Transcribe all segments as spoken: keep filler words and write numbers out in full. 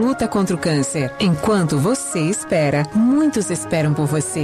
Luta contra o câncer. Enquanto você espera, muitos esperam por você.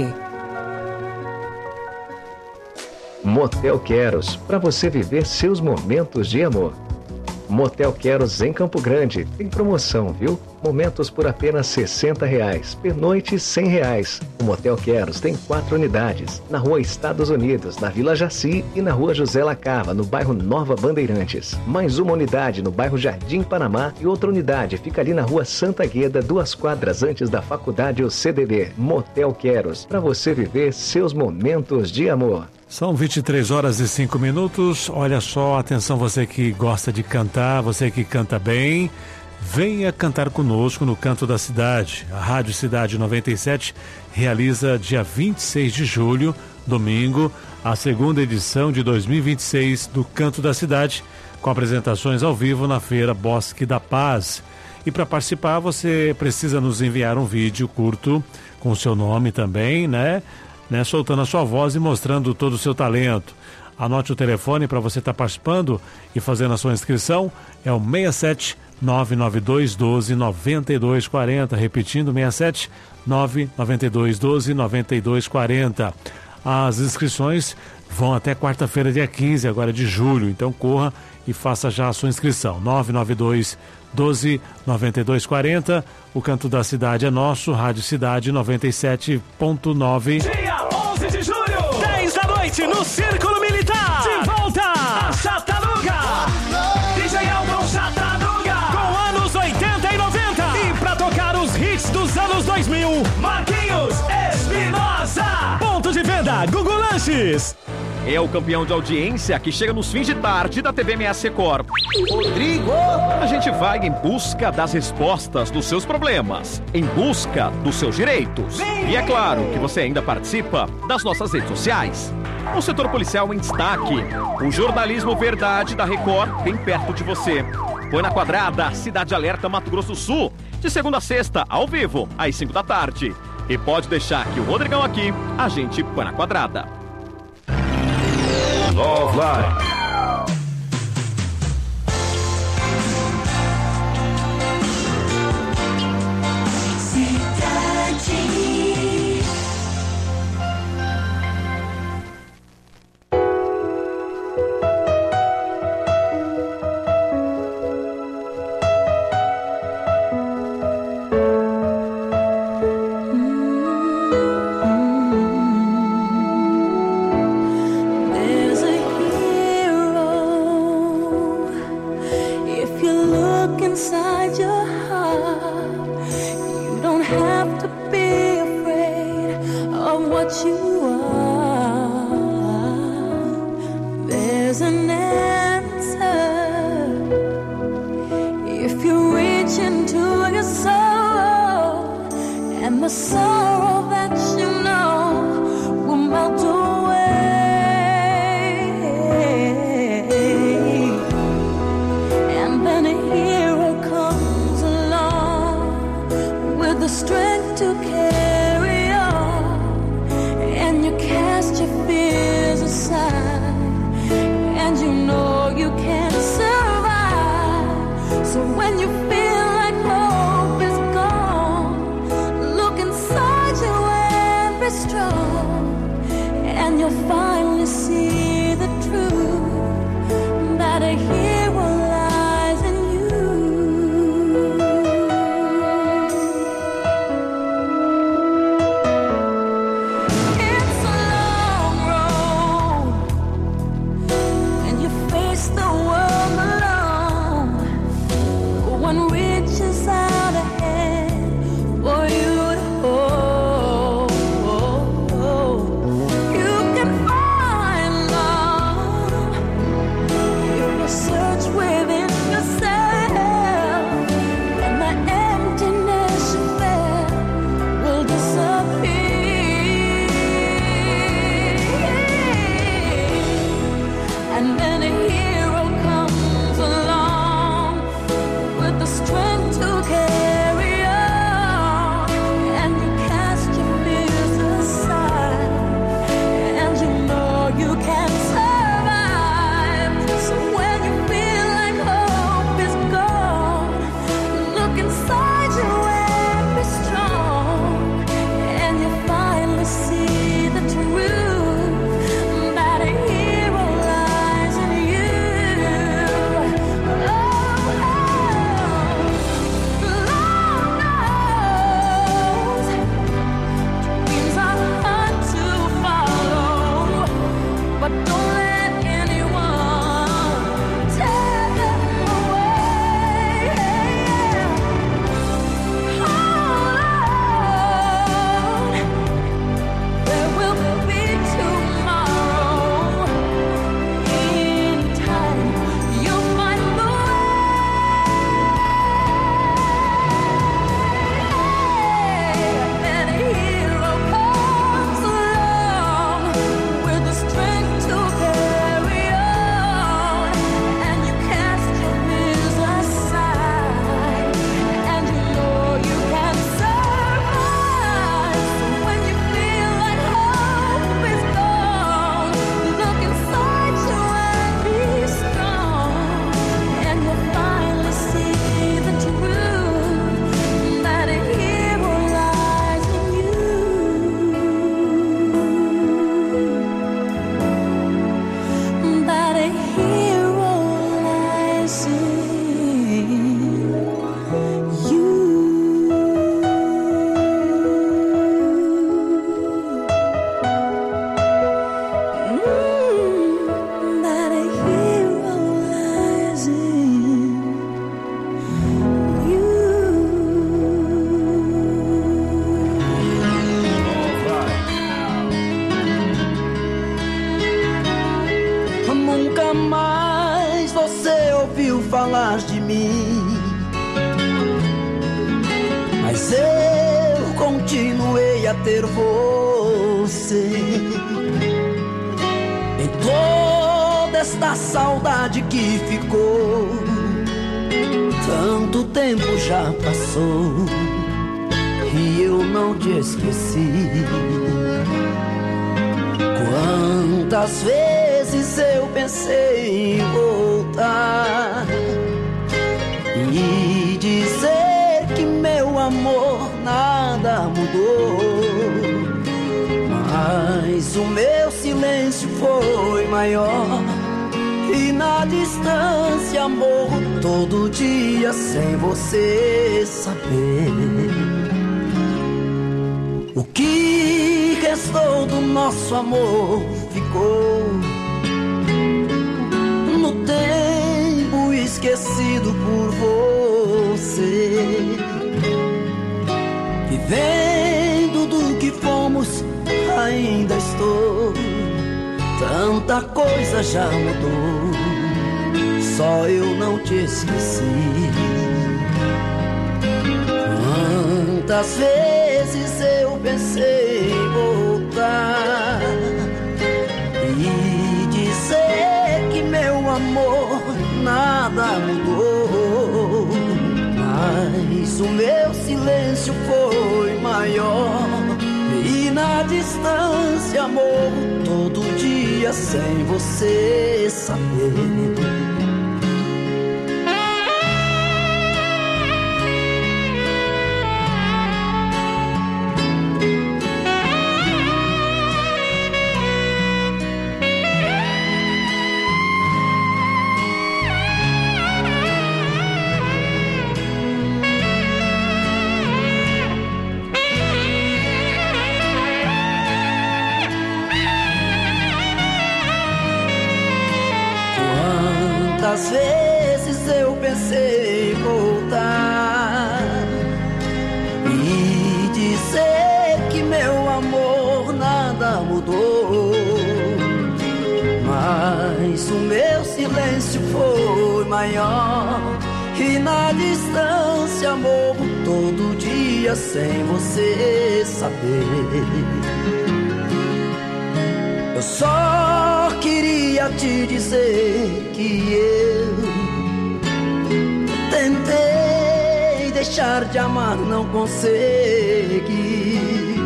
Motel Queros, para você viver seus momentos de amor. Motel Queros em Campo Grande. Tem promoção, viu? Momentos por apenas sessenta reais. Pernoite cem reais. O Motel Queros tem quatro unidades. Na rua Estados Unidos, na Vila Jaci e na rua José Lacava, no bairro Nova Bandeirantes. Mais uma unidade no bairro Jardim Panamá e outra unidade fica ali na rua Santa Gueda, duas quadras antes da faculdade O C D B. Motel Queros, para você viver seus momentos de amor. São vinte e três horas e cinco minutos. Olha só, atenção você que gosta de cantar, você que canta bem, venha cantar conosco no Canto da Cidade. A Rádio Cidade noventa e sete realiza dia vinte e seis de julho, domingo, a segunda edição de dois mil e vinte e seis do Canto da Cidade, com apresentações ao vivo na Feira Bosque da Paz. E para participar você precisa nos enviar um vídeo curto com o seu nome também, né? Né, soltando a sua voz e mostrando todo o seu talento. Anote o telefone para você estar tá participando e fazendo a sua inscrição. É o seis sete nove nove dois um dois nove dois quatro zero. Repetindo, seis sete nove nove dois um dois nove dois quatro zero. As inscrições vão até quarta-feira, dia quinze, agora de julho. Então corra e faça já a sua inscrição. nove nove dois um dois nove dois quatro zero. O Canto da Cidade é nosso. Rádio Cidade noventa e sete ponto nove. Dia onze de julho, dez da noite, no Círculo Militar. De volta a Chatanuga. D J Elton Chatanuga, com anos oitenta e noventa. E pra tocar os hits dos anos dois mil, Marquinhos Espinosa. Ponto de venda, Google Lanches. É o campeão de audiência que chega nos fins de tarde da T V M S Record. Rodrigo! A gente vai em busca das respostas dos seus problemas, em busca dos seus direitos. E é claro que você ainda participa das nossas redes sociais. O setor policial em destaque. O jornalismo verdade da Record bem perto de você. Põe na Quadrada, Cidade Alerta, Mato Grosso do Sul. De segunda a sexta, ao vivo, às cinco da tarde. E pode deixar que o Rodrigão aqui, a gente põe na Quadrada. Love Live. Mas eu continuei a ter você. Em toda esta saudade que ficou, tanto tempo já passou e eu não te esqueci. Quantas vezes eu pensei em voltar e dizer que meu amor nada mudou, mas o meu silêncio foi maior e na distância morro todo dia sem você saber. O que restou do nosso amor ficou no tempo esquecido por você. Vivendo do que fomos, ainda estou. Tanta coisa já mudou, só eu não te esqueci. Quantas vezes eu pensei em voltar e dizer que meu amor nada mudou, mas o meu silêncio foi maior e na distância morro todo dia sem você saber. Quantas vezes eu pensei em voltar e dizer que meu amor nada mudou, mas o meu silêncio foi maior e na distância morro todo dia sem você saber. Eu só queria te dizer que eu tentei deixar de amar, não consegui.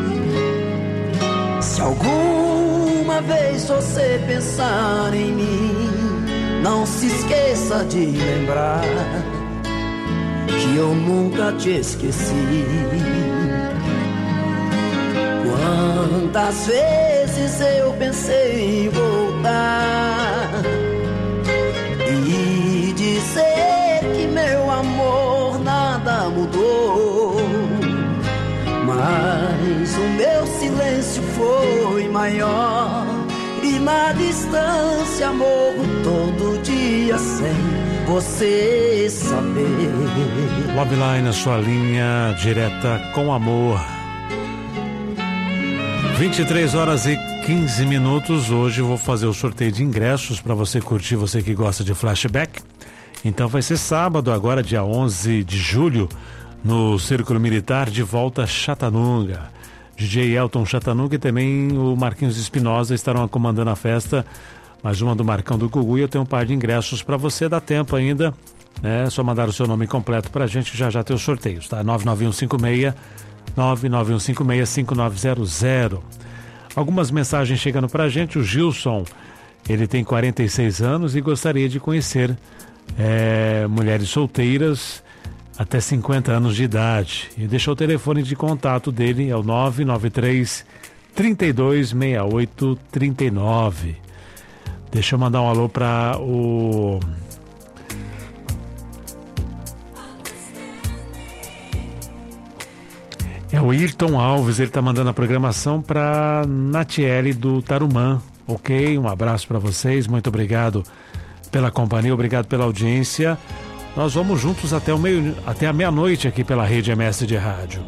Se alguma vez você pensar em mim, não se esqueça de lembrar que eu nunca te esqueci. Quantas vezes eu pensei em voltar e dizer que meu amor nada mudou, mas o meu silêncio foi maior e na distância morro todo dia sem você saber. Loveline, a sua linha direta com amor. vinte e três horas e quinze minutos. Hoje eu vou fazer o sorteio de ingressos para você curtir, você que gosta de flashback. Então vai ser sábado, agora dia onze de julho, no Círculo Militar, de volta a Chattanooga. D J Elton Chattanooga e também o Marquinhos Espinosa estarão comandando a festa. Mais uma do Marcão do Gugu, e eu tenho um par de ingressos para você, dá tempo ainda, né? É só mandar o seu nome completo pra gente, já já tem os sorteios, tá? nove nove um cinco seis nove nove um cinco seis cinco nove zero zero. Algumas mensagens chegando pra gente. O Gilson, ele tem quarenta e seis anos e gostaria de conhecer é, mulheres solteiras até cinquenta anos de idade, e deixou o telefone de contato dele, é o nove nove três, trinta e dois, sessenta e oito, trinta e nove. Deixa eu mandar um alô para o É o Ayrton Alves, ele está mandando a programação para Natiele do Tarumã, ok? Um abraço para vocês, muito obrigado pela companhia, obrigado pela audiência. Nós vamos juntos até, o meio, até a meia-noite aqui pela Rede M S de Rádio.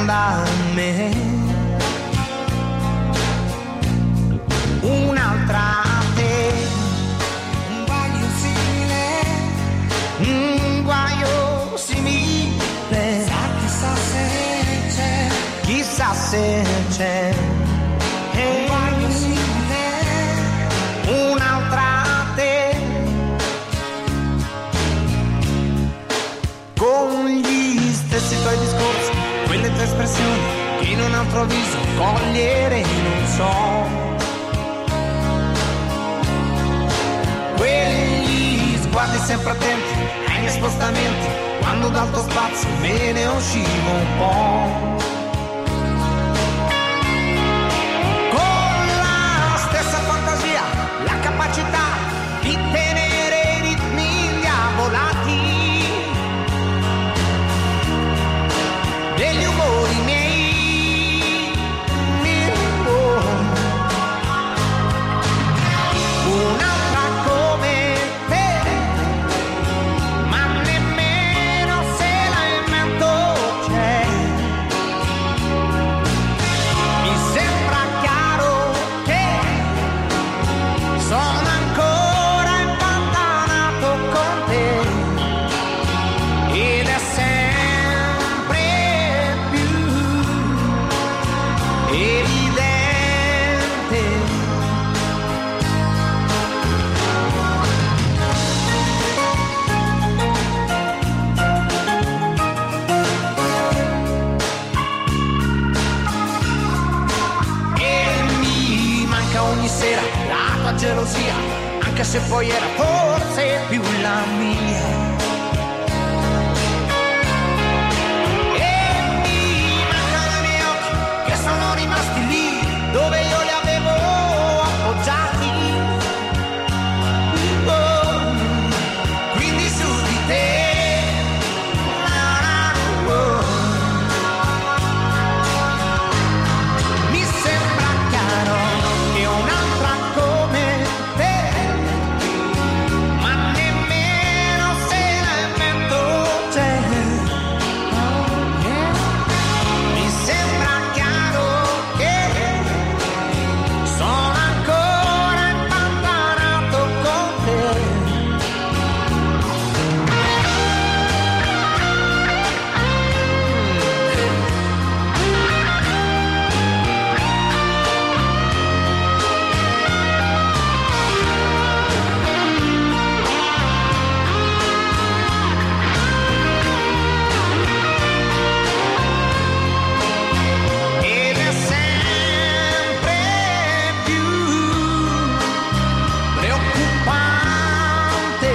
da me. Un'altra te, un guaio simile, un guaio simile. Sa chissà se c'è, chissà se c'è. Un guaio simile, un'altra te. Con gli stessi tuoi discorsi, quelle tue espressioni che in un altro viso cogliere non so. Quegli sguardi sempre attenti ai miei spostamenti, quando dal tuo spazio me ne uscivo un po'. Con la stessa fantasia, la capacità di tenere i ritmi indiavolati degli umori miei. Un'altra come te, ma nemmeno se la invento c'è. Mi sembra chiaro che sono ancora impantanato con te, ed è sempre più evidente. E mi manca ogni sera la tua gelosia, anche se poi era forse più la mia. E mi mancano i miei occhi che sono rimasti lì dove io li avevo appoggiati. Oh, quindi su di te. Oh. Mi sembra chiaro che un'altra come te, ma nemmeno se la invento c'è. Oh, yeah. Mi sembra chiaro che sono ancora impantanato con te. Ed è sempre più preoccupante.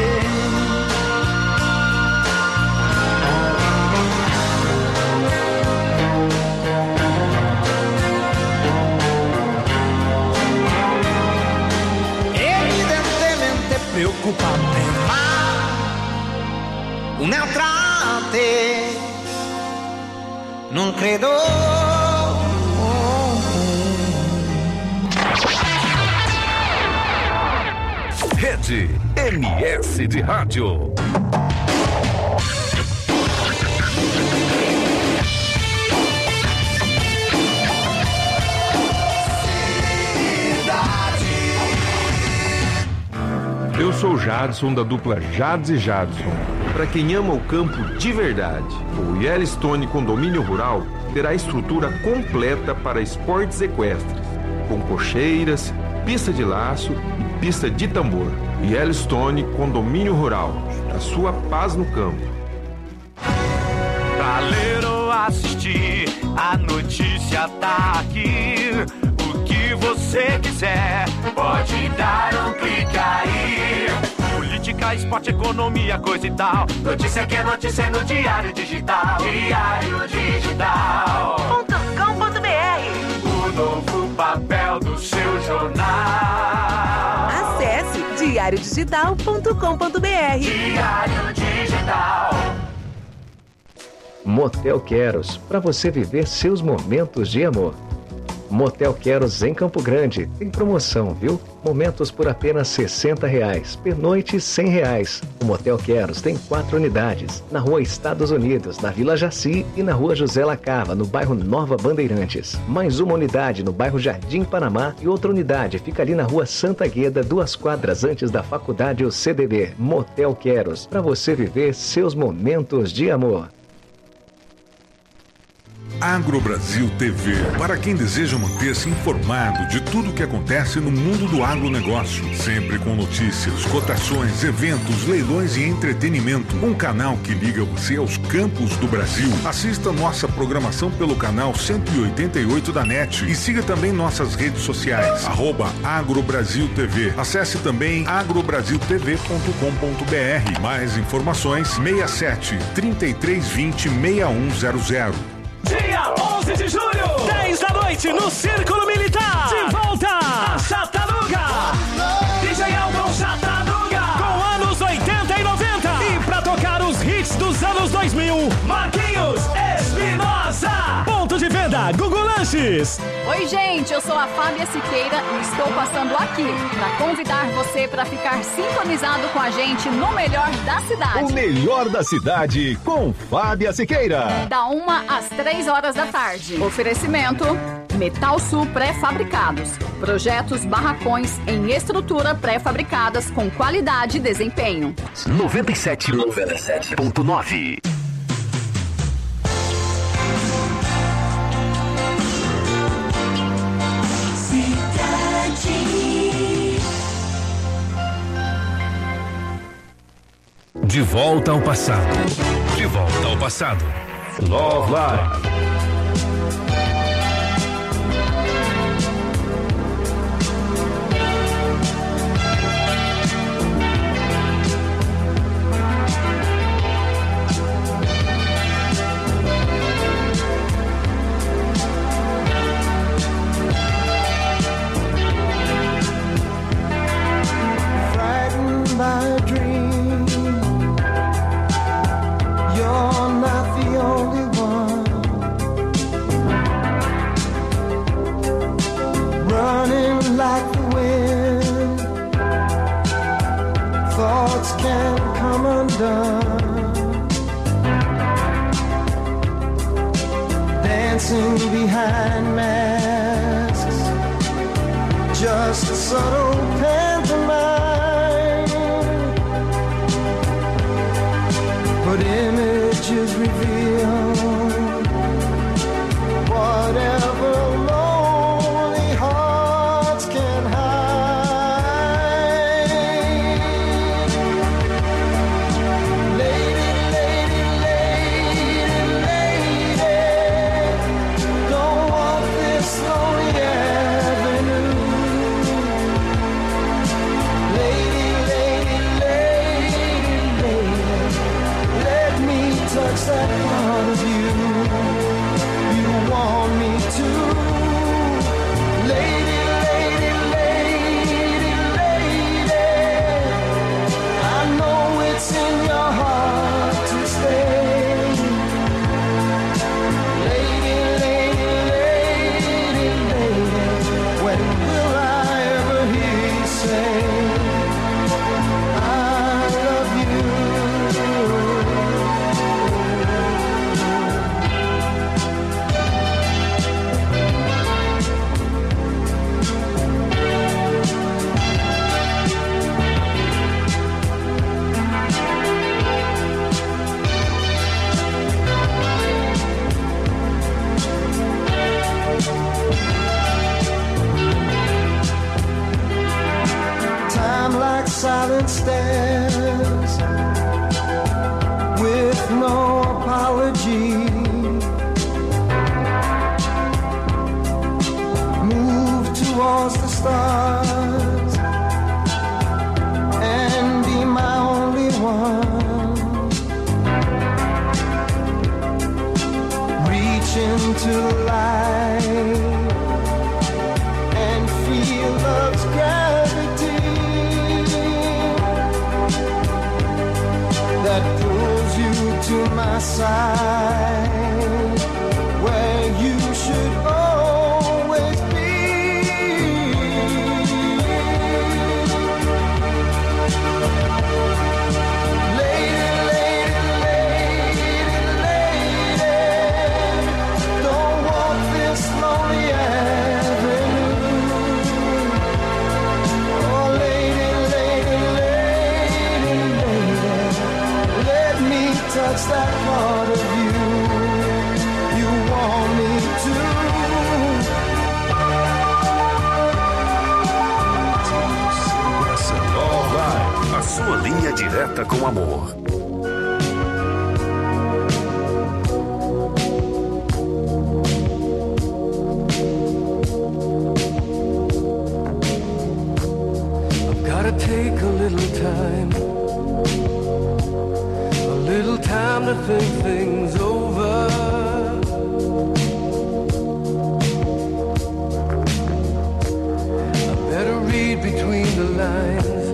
Evidentemente preoccupante, ma un'altra te non credo. Rede M S de Rádio. Eu sou o Jadson, da dupla Jads e Jadson. Para quem ama o campo de verdade, o Yellowstone Condomínio Rural terá estrutura completa para esportes equestres, com cocheiras, pista de laço e pista de tambor. Yellowstone Condomínio Rural, a sua paz no campo. Pra ler ou assistir, a notícia tá aqui. O que você quiser, pode dar um clique aí. Política, esporte, economia, coisa e tal. Notícia que é notícia no Diário Digital. Diário Digital ponto com ponto b r. O novo papel do seu jornal. Acesse diário digital ponto com ponto b r. Diário Digital. Motel Queros, para você viver seus momentos de amor. Motel Queros em Campo Grande. Tem promoção, viu? Momentos por apenas sessenta reais. Pernoite cem reais. O Motel Queros tem quatro unidades. Na rua Estados Unidos, na Vila Jaci e na rua José Lacava, no bairro Nova Bandeirantes. Mais uma unidade no bairro Jardim Panamá e outra unidade fica ali na rua Santa Gueda, duas quadras antes da faculdade O C D B. Motel Queros, para você viver seus momentos de amor. Agrobrasil T V, para quem deseja manter-se informado de tudo o que acontece no mundo do agronegócio, sempre com notícias, cotações, eventos, leilões e entretenimento. Um canal que liga você aos campos do Brasil. Assista nossa programação pelo canal cento e oitenta e oito da NET e siga também nossas redes sociais, arroba Agrobrasil T V. Acesse também agrobrasil t v ponto com ponto b r. Mais informações, seis sete, trinta e três vinte, seis um zero zero. Dia onze de julho, dez da noite, no Círculo Militar. De volta a Chatanuga. D J Elton Chatanuga, com anos oitenta e noventa. E pra tocar os hits dos anos dois mil, Marquinhos Espinosa. Ponto de venda, Google Lanches. Oi, gente, eu sou a Fábia Siqueira e estou passando aqui para convidar você para ficar sintonizado com a gente no melhor da cidade. O melhor da cidade com Fábia Siqueira. Da uma às três horas da tarde. Oferecimento Metal Sul Pré-Fabricados. Projetos barracões em estrutura pré-fabricadas com qualidade e desempenho. noventa e sete ponto nove. De volta ao passado. De volta ao passado. Love Live. Frightened by a dream, you're not the only one. Running like the wind, thoughts can't come undone. Dancing behind masks, just a subtle pantomime. But images reveal whatever lonely hearts can hide. Lady, lady, lady, lady, don't walk this lonely avenue. Lady, lady, lady, lady, let me touch that part of you you want me to. Lady, lady, lady, lady, I know it's in your heart to stay. Lady, lady, lady, lady, when will I ever hear you say I love you? Time like silent stairs, with no apology. Move towards the stars and be my only one. Reach into light and feel love's gravity that pulls you to my side, where you should always linha direta com amor. I've gotta take a little time, a little time to think things over. I better read between the lines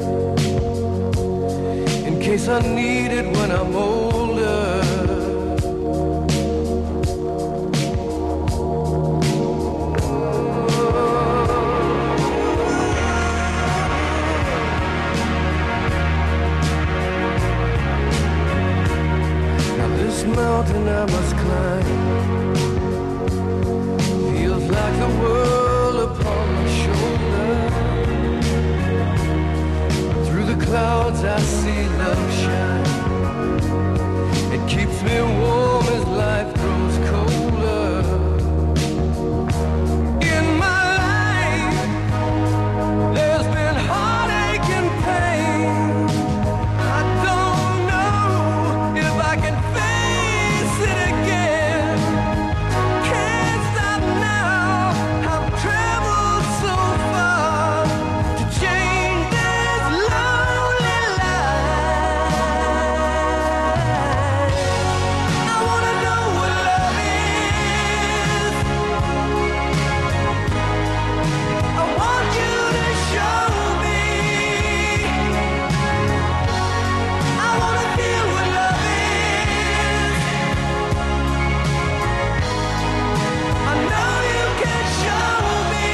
in case I need it when I'm older. Now this mountain I must climb feels like the world upon my shoulder. Through the clouds I see love shine. It keeps me warm as life grows colder. In my life, there's been heartache and pain. I don't know if I can face it again. Can't stop now. I've traveled so far to change this lonely life. I wanna know what love is. I want you to show me. I wanna feel what love is. I know you can show me.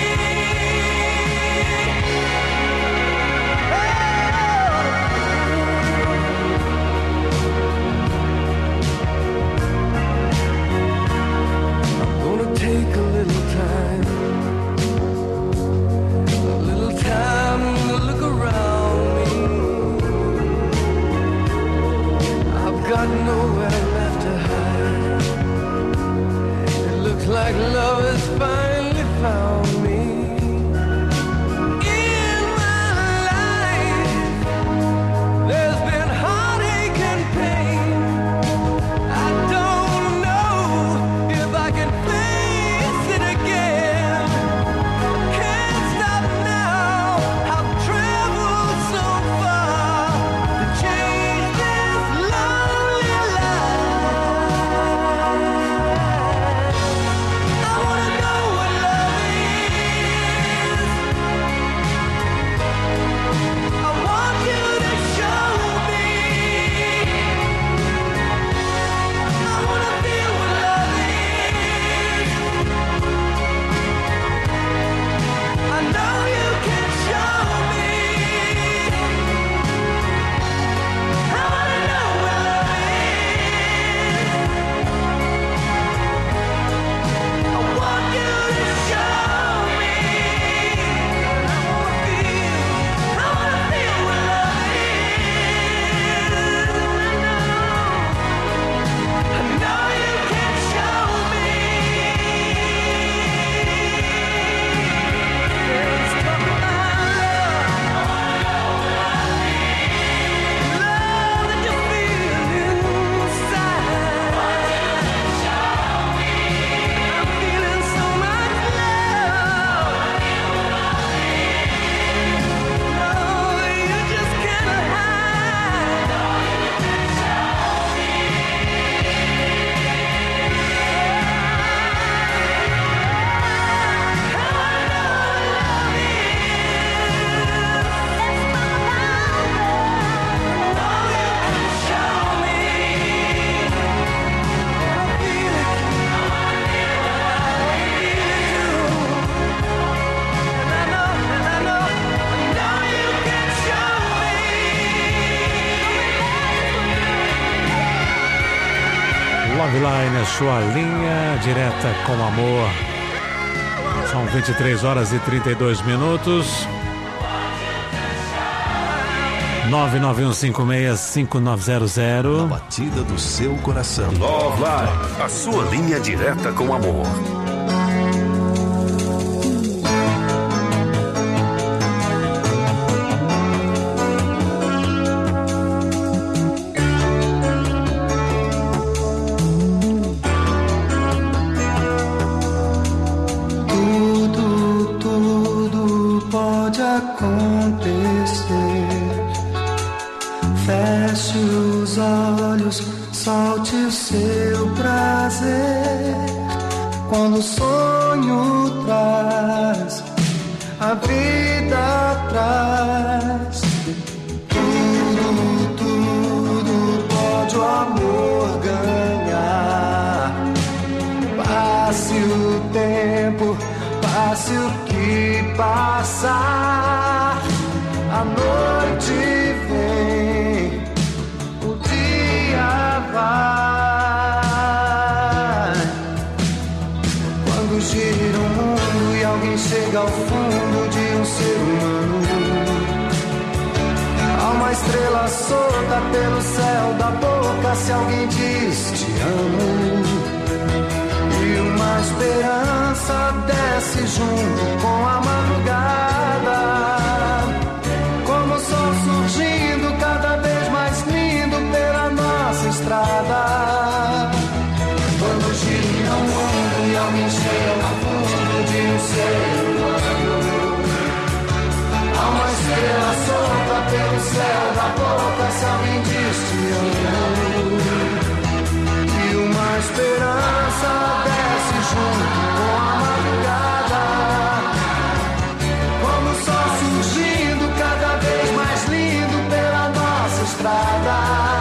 I'm gonna take a little time, a little time to look around me. I've got nowhere left to hide. It looks like love has finally found me. In my life, there's been heartache and pain. I don't know if I can face it again. Can't stop now. I've traveled so far to change this lonely life. I wanna know what love is. I want you to show me. I wanna feel what love is. I know you can show me. I wanna know what love is. I want you to show me. I wanna feel, I wanna feel what love is. I know you can show me. Let's talk about love. Love that you feel inside. I'm feeling so much love. No, you just can't hide. Love Line, a sua linha direta com amor. São vinte e três horas e trinta e dois minutos. nove nove um cinco seis cinco nove zero zero. A batida do seu coração. Love Line, a sua linha direta com amor. pode acontecer. Feche os olhos, solte o seu prazer. Quando o sonho traz, a vida traz. Tudo, tudo pode o amor ganhar. Passe o tempo, passe o que passar. A noite vem, o dia vai. Quando gira o mundo e alguém chega ao fundo de um ser humano, há uma estrela solta pelo céu da boca se alguém diz te amo. E uma esperança desce junto com a madrugada, como o sol surgindo cada vez mais lindo pela nossa estrada. Quando gira o mundo e alguém chega ao fundo de um ser humano, há uma estrela solta pelo céu da boca se alguém diz te amo. E uma esperança desce junto com a madrugada, como o sol surgindo cada vez mais lindo pela nossa estrada.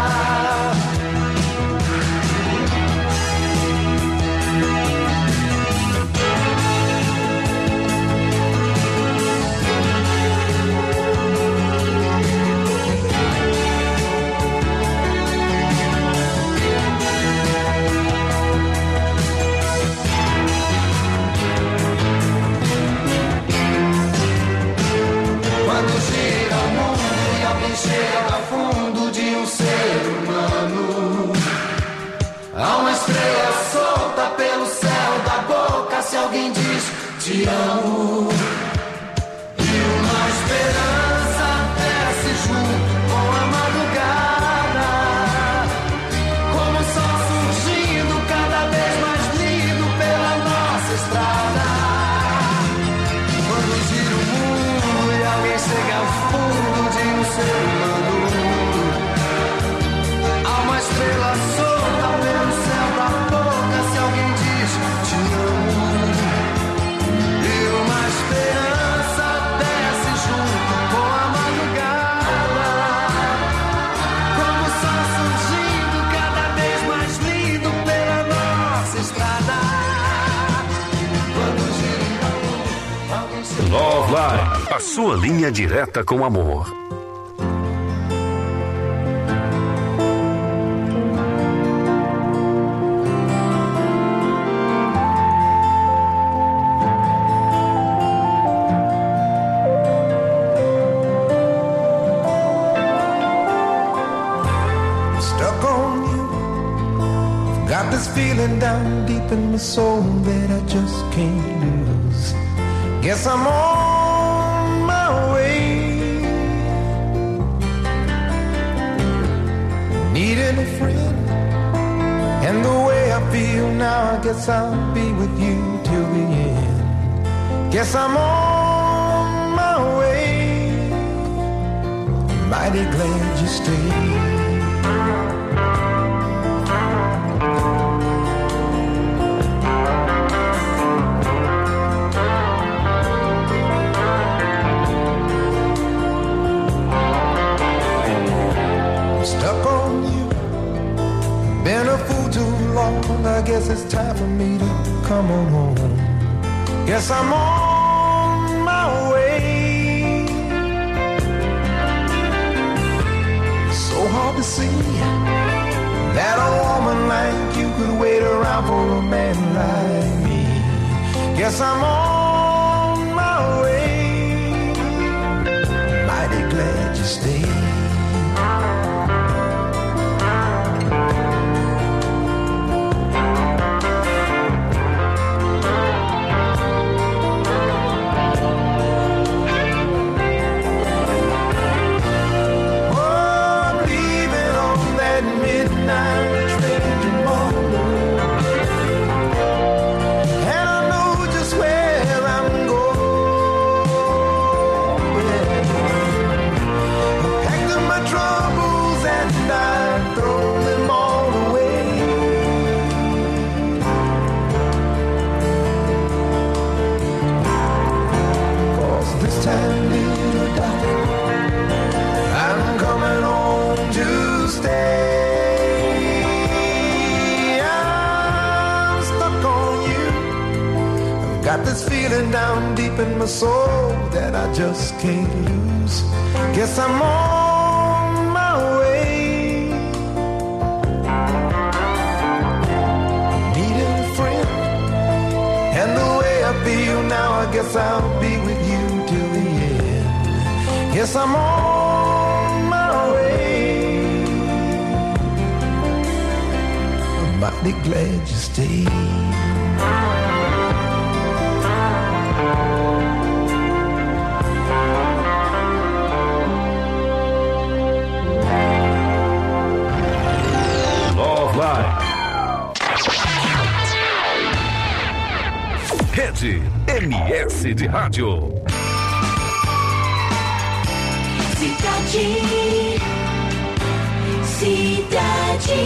Chega ao fundo de um ser humano, há uma estrela solta pelo céu da boca se alguém diz te amo. E uma esperança desce junto com a madrugada, como o sol surgindo cada vez mais lindo pela nossa estrada. Quando gira o mundo e alguém chega ao fundo de um ser humano, há uma estrela solta pelo céu da boca se alguém diz te amo. E uma esperança desce junto com a madrugada, como o sol surgindo cada vez mais lindo pela nossa estrada. Quando gira o mundo, alguém chega. Love Line, a sua linha direta com amor. Feeling down deep in my soul that I just can't lose. Guess I'm on my way. Needing a friend, and the way I feel now, I guess I'll be with you till the end. Guess I'm on my way. Mighty glad you stayed. I guess it's time for me to come on home. Guess I'm on my way. So hard to see that a woman like you could wait around for a man like me. Guess I'm on my way. Mighty glad you stayed. Got this feeling down deep in my soul that I just can't lose. Guess I'm on my way. Needing a friend, and the way I feel now, I guess I'll be with you till the end. Guess I'm on my way. I'm mighty glad you stayed. Rede M S de Rádio. Cidade, cidade.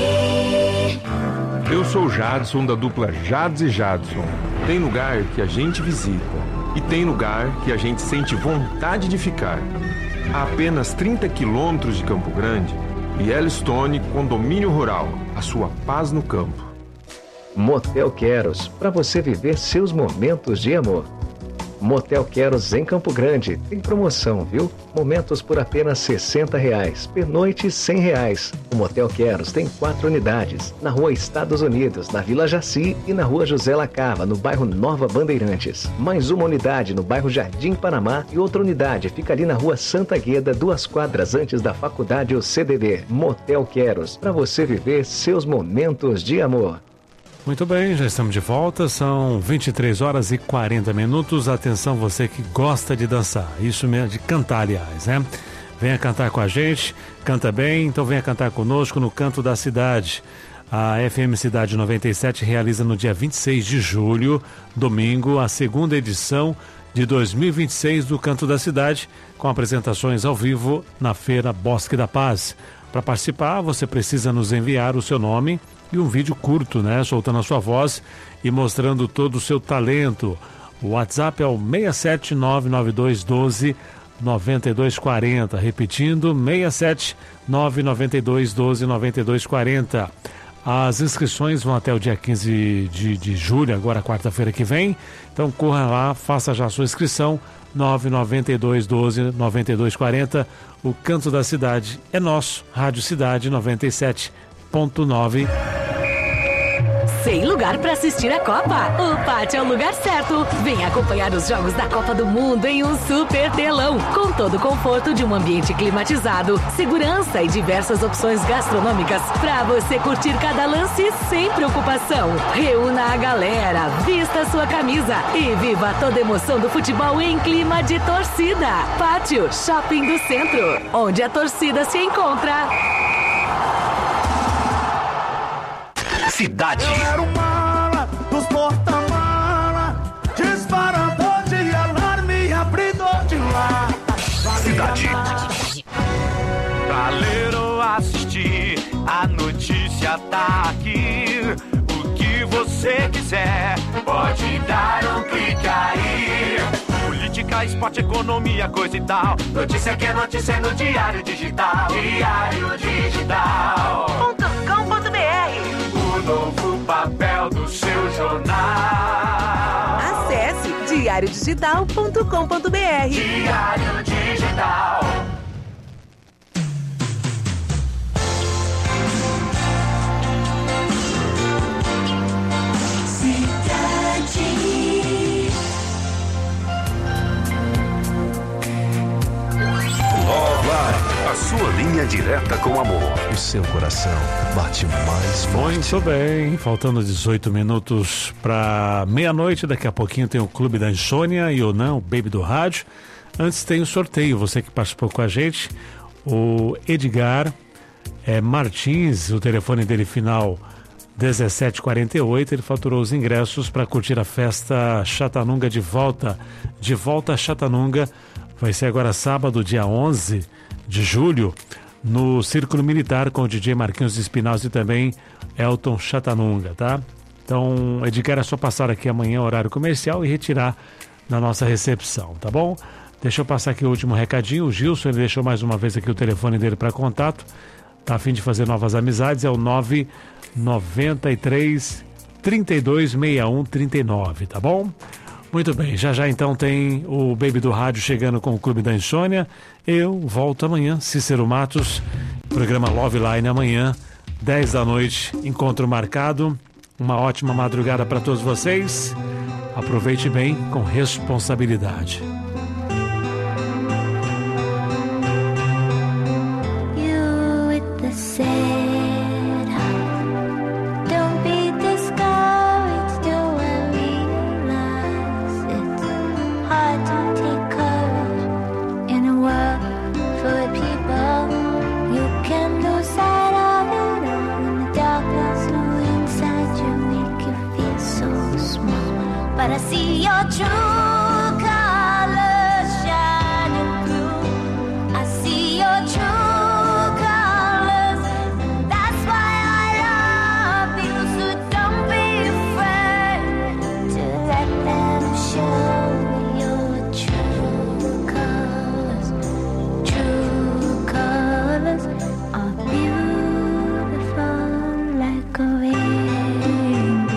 Eu sou o Jadson da dupla Jades e Jadson. Tem lugar que a gente visita e tem lugar que a gente sente vontade de ficar. A apenas trinta quilômetros de Campo Grande, Yellowstone Condomínio Rural, a sua paz no campo. Motel Queros, para você viver seus momentos de amor. Motel Queros em Campo Grande, tem promoção, viu? Momentos por apenas sessenta reais, pernoite cem reais. O Motel Queros tem quatro unidades, na rua Estados Unidos, na Vila Jaci e na rua José Lacava, no bairro Nova Bandeirantes. Mais uma unidade no bairro Jardim Panamá e outra unidade fica ali na rua Santa Gueda, duas quadras antes da faculdade O C D B. Motel Queros, para você viver seus momentos de amor. Muito bem, já estamos de volta, são vinte e três horas e quarenta minutos. Atenção, você que gosta de dançar, isso mesmo, de cantar, aliás, né? Venha cantar com a gente, canta bem, então venha cantar conosco no Canto da Cidade. A F M Cidade noventa e sete realiza no dia vinte e seis de julho, domingo, a segunda edição de dois mil e vinte e seis do Canto da Cidade, com apresentações ao vivo na Feira Bosque da Paz. Para participar, você precisa nos enviar o seu nome e um vídeo curto, né, soltando a sua voz e mostrando todo o seu talento. O WhatsApp é o seis sete nove nove dois um dois nove dois quatro zero, repetindo, seis sete nove nove dois um dois nove dois quatro zero. As inscrições vão até o dia quinze de, de julho, agora quarta-feira que vem, então corra lá, faça já a sua inscrição, nove nove dois um dois nove dois quatro zero. O Canto da Cidade é nosso, Rádio Cidade noventa e sete ponto nove. Sem lugar para assistir a Copa? O Pátio é o lugar certo. Venha acompanhar os jogos da Copa do Mundo em um super telão, com todo o conforto de um ambiente climatizado, segurança e diversas opções gastronômicas para você curtir cada lance sem preocupação. Reúna a galera, vista a sua camisa e viva toda a emoção do futebol em clima de torcida. Pátio Shopping do Centro, onde a torcida se encontra. Cidade. Eu era o mala dos porta-mala, disparador de alarme, abridor de lata. Cidade. Pra ler ou assistir, a notícia tá aqui. O que você quiser, pode dar um clique aí. Política, esporte, economia, coisa e tal. Notícia que é notícia no Diário Digital. Diário Digital. ponto com ponto br. O novo papel do seu jornal. Acesse diário digital ponto com ponto br. Diário Digital. A sua linha direta com amor. O seu coração bate mais forte. Muito bem, faltando dezoito minutos para meia-noite. Daqui a pouquinho tem o Clube da Insônia e o não, o Baby do Rádio. Antes tem o sorteio, você que participou com a gente, o Edgar é, Martins, o telefone dele final dezessete quarenta e oito, ele faturou os ingressos para curtir a festa Chatanunga de volta, de volta a Chatanunga. Vai ser agora sábado, dia onze de julho, no Círculo Militar, com o D J Marquinhos Espinals e também Elton Chatanunga, tá? Então, Edgar, é só passar aqui amanhã, horário comercial, e retirar na nossa recepção, tá bom? Deixa eu passar aqui o último recadinho. O Gilson, ele deixou mais uma vez aqui o telefone dele para contato. Tá a fim de fazer novas amizades, é o nove nove três, trinta e dois, sessenta e um, trinta e nove, tá bom? Muito bem, já já então tem o Baby do Rádio chegando com o Clube da Insônia. Eu volto amanhã, Cícero Matos, programa Love Line amanhã, dez da noite, encontro marcado. Uma ótima madrugada para todos vocês. Aproveite bem com responsabilidade. You with the sad heart. Don't be discouraged, do I realize it's hard to take courage in a world full of people. You can lose sight of it all in the darkness who inside you make you feel so small. But I see your true colors shining through. I see your true colors, and that's why I love you. So don't be afraid to let them show your true colors. True colors are beautiful like a rainbow.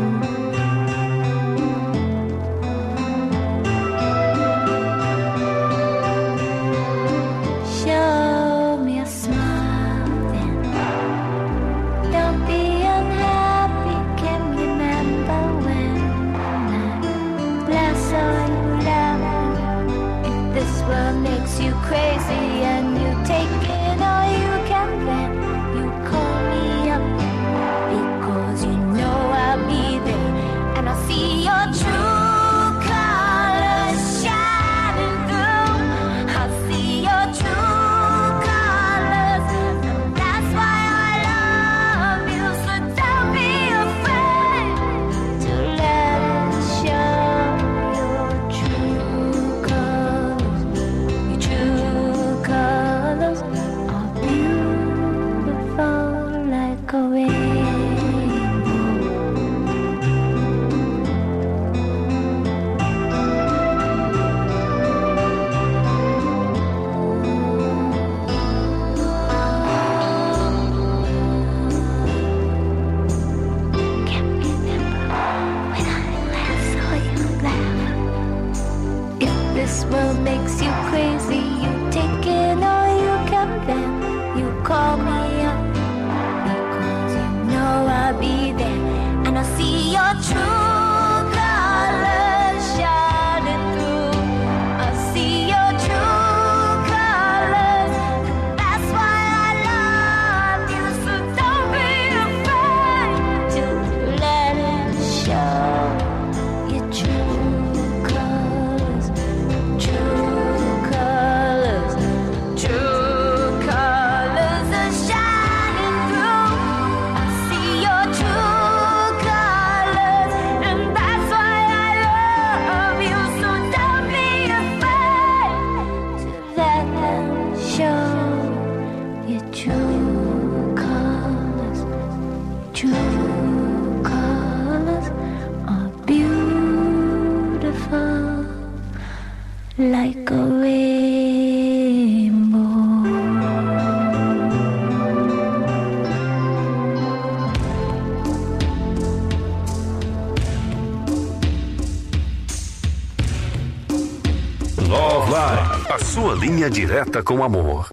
Show me a smile then. Don't be unhappy, can remember when I last saw you laughing. If this world makes you crazy and you take it all you can, then you call me up, because you know I'll be there. And I'll see your true colors shining through. I'll see your true colors, and that's why I love you. So don't be afraid to let it show your true colors. Your true colors are beautiful like a rainbow. Can't remember when I last saw you laugh. If this world makes you crazy, you take it all you can, then you call me up, because you know I'll be there. And I'll see your true colors shining through. I'll see your true colors, and that's why I love you. So don't be afraid to let it show your true colors. True colors, true colors are shining through. I see your true colors, and that's why I love you. So don't be afraid to let them show your true colors. True colors are beautiful like a rainbow. Love Line, a sua linha direta com amor.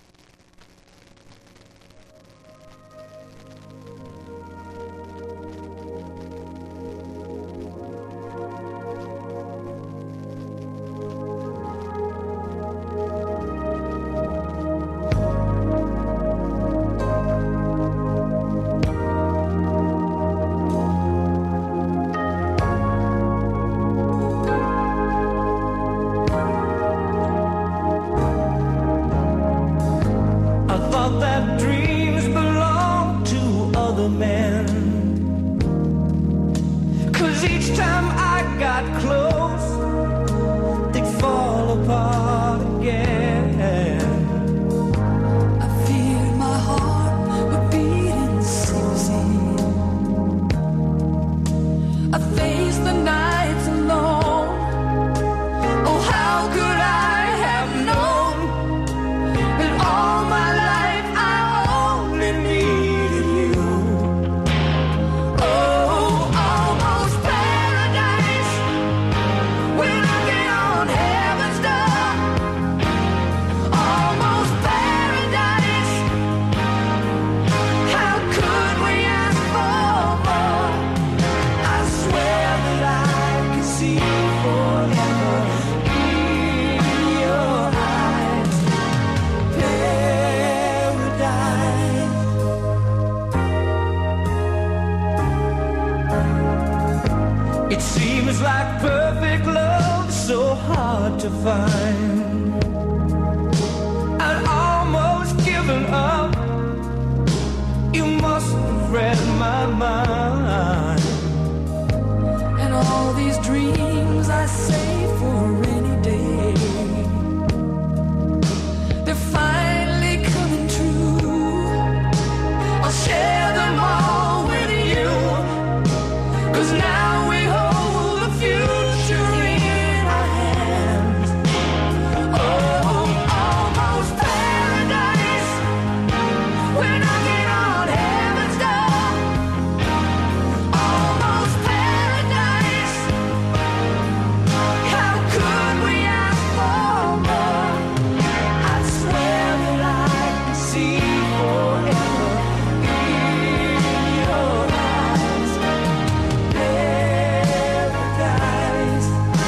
I thought that dreams belong to other men. 'Cause each time I got close, they'd fall apart again. I feared my heart would beat in secrecy. I faced the nights alone. Oh, how could I have known that all my life I fine. I'd almost given up. You must have read my mind. And all these dreams I saved for a rainy day, they're finally coming true. I'll share them all with you, 'cause now we hold the future in our hands. Oh, almost paradise. We're knocking on heaven's door. Almost paradise. How could we ask for more? I swear that I can see forever in your eyes. Paradise.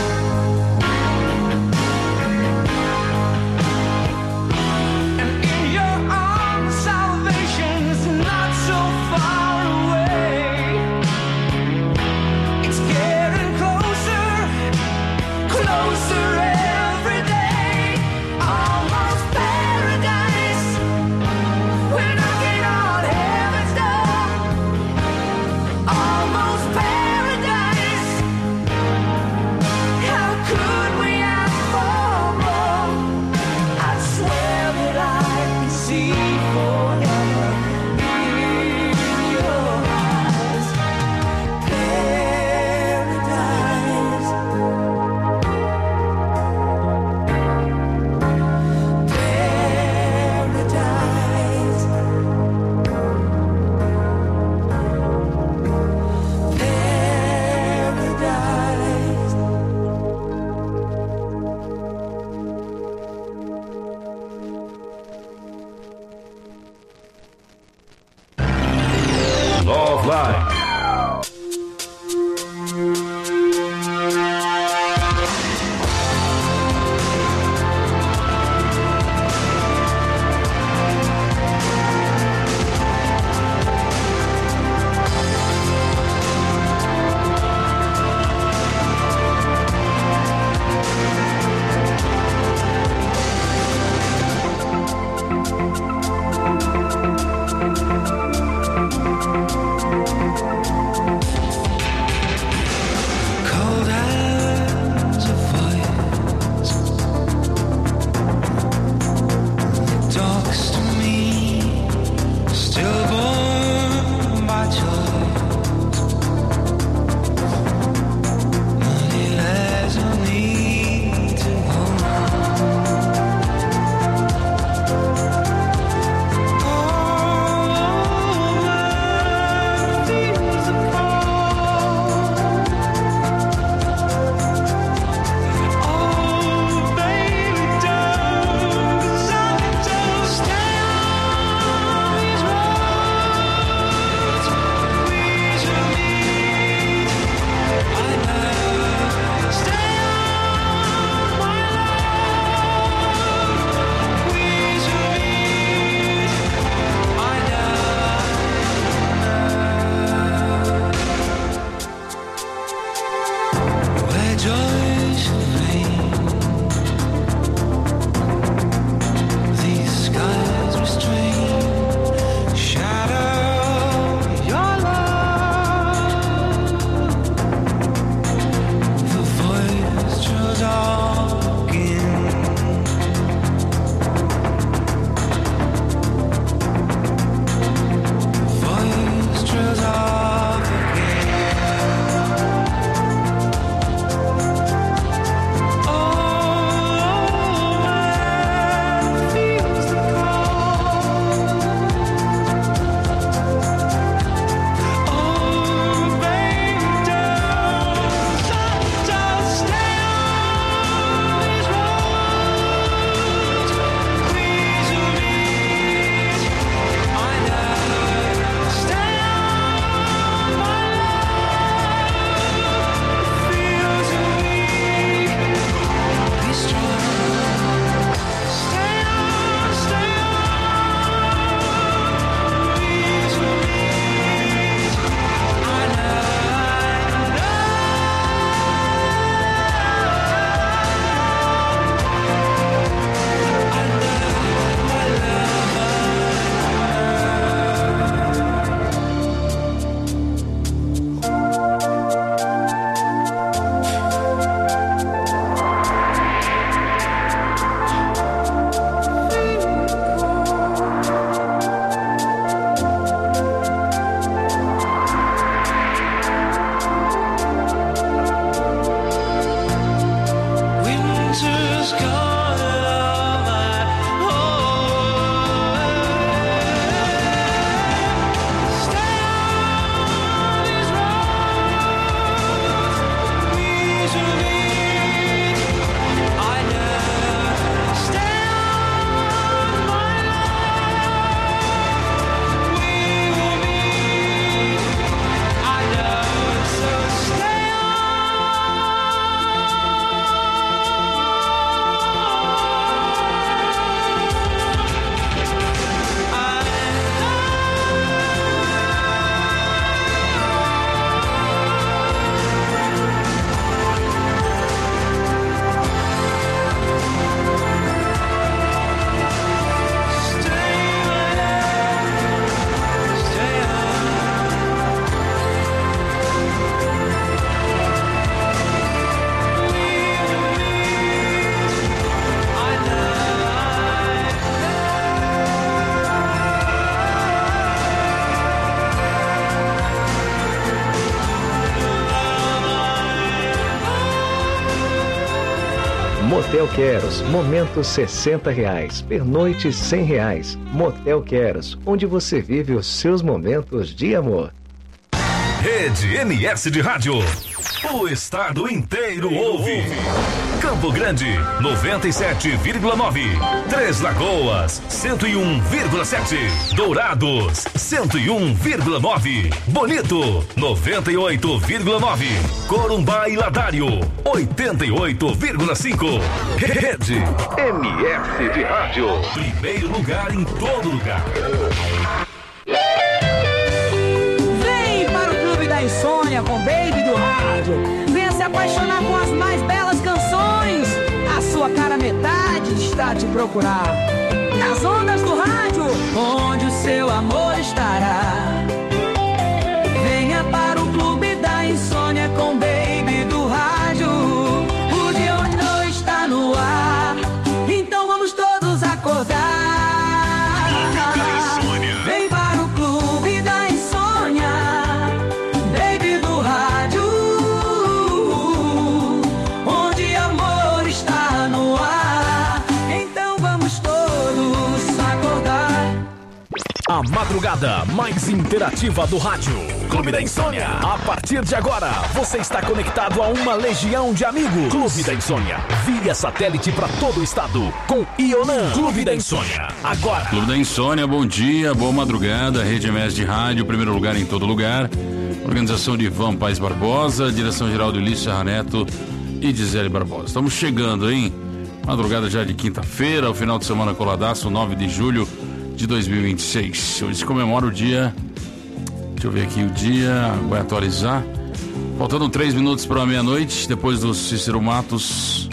And in your arms, salvation's not so far away. It's getting closer, closer every day. Almost paradise. We're knocking on heaven's door. Almost paradise. How could we ask for more? I swear that I can see forever in your eyes. Paradise. Paradise. Love Line. Motel Queros, momentos sessenta reais, pernoite cem reais. Motel Queros, onde você vive os seus momentos de amor. Rede M S de Rádio. O estado inteiro ouve. Campo Grande, noventa e sete vírgula nove. Três Lagoas, cento e um vírgula sete. Dourados, cento e um vírgula nove. Bonito, noventa e oito vírgula nove. Corumbá e Ladário, oitenta e oito vírgula cinco. Rede M S de Rádio. Primeiro lugar em todo lugar. Vem para o Clube da Insônia com Baby do Rádio. Venha se apaixonar com as mais belas canções. A sua cara metade está a te procurar. Nas ondas do rádio, onde o seu amor estará. Venha para o Clube da Insônia com Baby do Rádio. O dia hoje está no ar. Então vamos todos acordar. Vem para o Clube da Insônia, Baby do Rádio, onde amor está no ar. Então vamos todos acordar. A madrugada mais interativa do rádio. Clube da Insônia. A partir de agora, você está conectado a uma legião de amigos. Clube da Insônia. Via satélite para todo o estado. Com Ionan. Clube da Insônia. Agora. Clube da Insônia, bom dia, boa madrugada. Rede M S de Rádio, primeiro lugar em todo lugar. Organização de Ivan Paes Barbosa, direção-geral de Ulisses Serra Neto e Gisele Barbosa. Estamos chegando, hein? Madrugada já de quinta-feira, o final de semana coladaço, nove de julho de dois mil e vinte e seis. Hoje se comemora o dia. Deixa eu ver aqui o dia, vai atualizar. Faltando três minutos para a meia-noite, depois do Cícero Matos.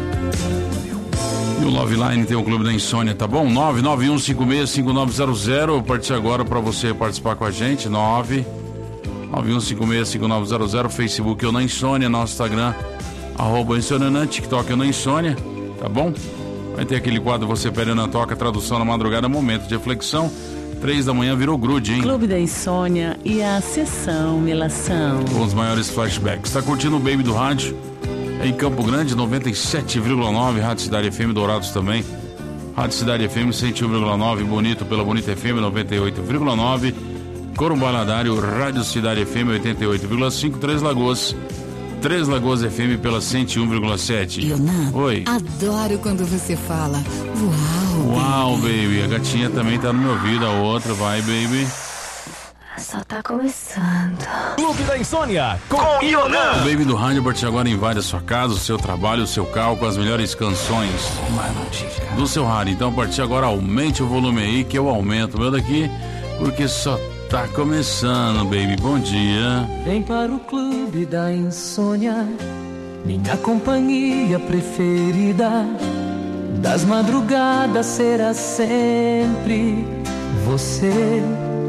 E o Love Line tem o Clube da Insônia, tá bom? nove nove um cinco seis cinco nove zero zero. A partir de agora para você participar com a gente. nove nove um cinco seis cinco nove zero zero. Facebook Eu Na Insônia, nosso Instagram, arroba Insônia, TikTok Eu Na Insônia, tá bom? Vai ter aquele quadro Você Pede Na Toca, tradução na madrugada, momento de reflexão. Três da manhã virou grude, hein? Clube da Insônia e a sessão Melação. Com os maiores flashbacks. Tá curtindo o Baby do Rádio? É em Campo Grande, noventa e sete vírgula nove. Rádio Cidade F M, Dourados também. Rádio Cidade F M, cento e um vírgula nove. Bonito pela Bonita F M, noventa e oito vírgula nove. Corumbá Ladário, Rádio Cidade F M, oitenta e oito vírgula cinco. Três Lagoas. Três Lagoas F M pela cento e um vírgula sete. Ionan, oi. Adoro quando você fala uau, uau, baby. baby. A gatinha também tá no meu ouvido, a outra, vai, baby. Só tá começando. Clube da Insônia com Ionan. O Baby do Rádio, a partir de agora, invade a sua casa, o seu trabalho, o seu carro com as melhores canções do seu rádio. Então, a partir de agora, aumente o volume aí, que eu aumento o meu daqui, porque só tá começando, baby. Bom dia. Vem para o Clube da Insônia, minha companhia preferida. Das madrugadas será sempre você.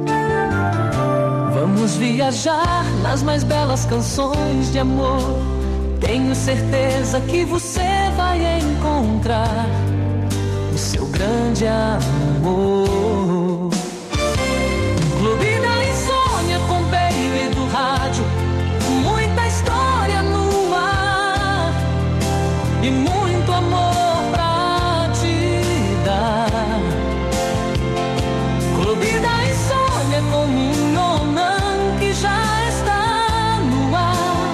Vamos viajar nas mais belas canções de amor. Tenho certeza que você vai encontrar o seu grande amor. Clube da Insônia com Baby do Rádio. Muita história no ar e muito amor pra te dar. Clube da Insônia com Ionan, que já está no ar.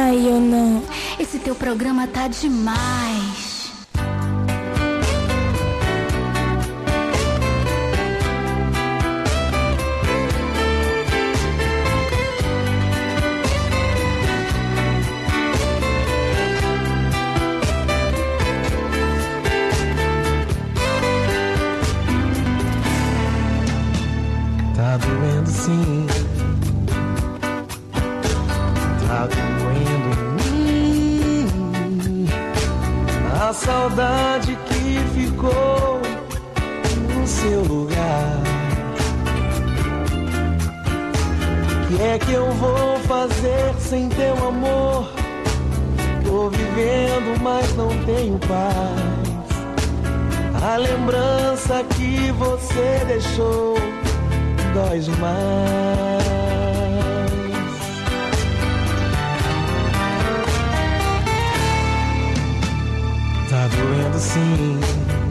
Ai, eu não. Esse teu programa tá demais. Tá doendo sim. Tá doendo em mim. A saudade que ficou no seu lugar. Que é que eu vou fazer sem teu amor? Tô vivendo, mas não tenho paz. A lembrança que você deixou dói demais. Tá doendo sim.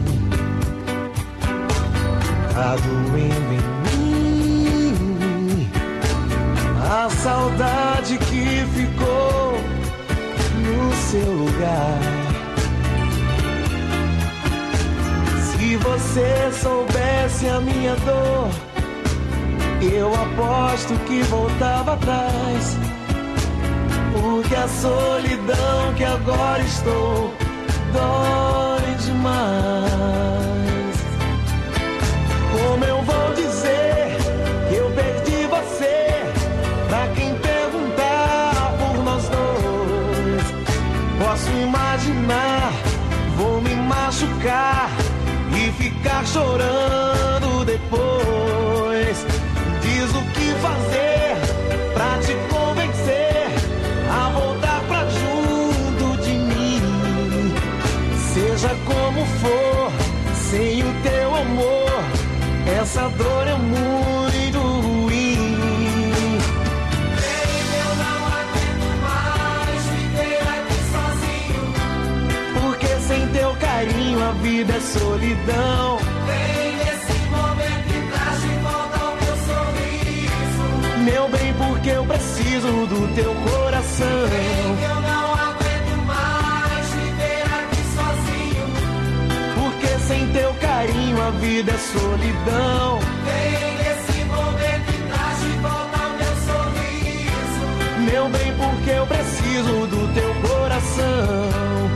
Tá doendo em mim. A saudade que ficou no seu lugar. Se você soubesse a minha dor, eu aposto que voltava atrás. Porque a solidão que agora estou dói demais. Como eu vou dizer que eu perdi você pra quem perguntar por nós dois? Posso imaginar, vou me machucar e ficar chorando depois. Diz o que fazer pra te convencer a voltar pra junto de mim. Seja como for, sem o teu amor, essa dor é muito ruim. Baby, eu não aguento mais viver aqui sozinho. Porque sem teu carinho a vida é solidão. Vem nesse momento e traz de volta o meu sorriso. Meu bem, porque eu preciso do teu coração. Baby, eu não aguento mais viver aqui sozinho. Porque sem teu carinho a vida é solidão. Vem nesse momento e traz de volta o meu sorriso. Meu bem, porque eu preciso do teu coração.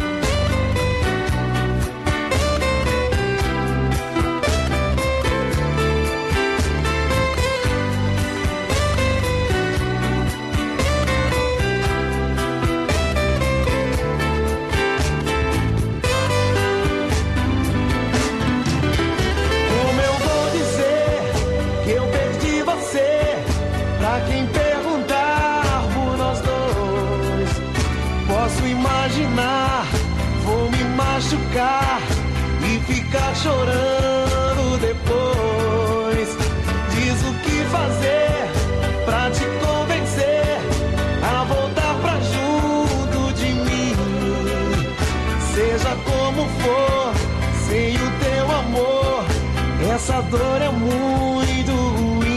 Quem perguntar por nós dois, posso imaginar, vou me machucar e ficar chorando depois. Diz o que fazer pra te convencer a voltar pra junto de mim. Seja como for, sem o teu amor, essa dor é muito ruim.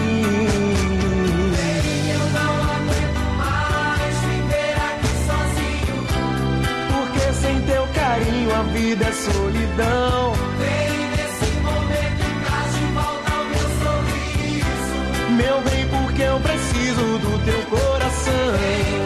Sem teu carinho a vida é solidão. Vem nesse momento e traz de volta o meu sorriso. Meu bem, porque eu preciso do teu coração.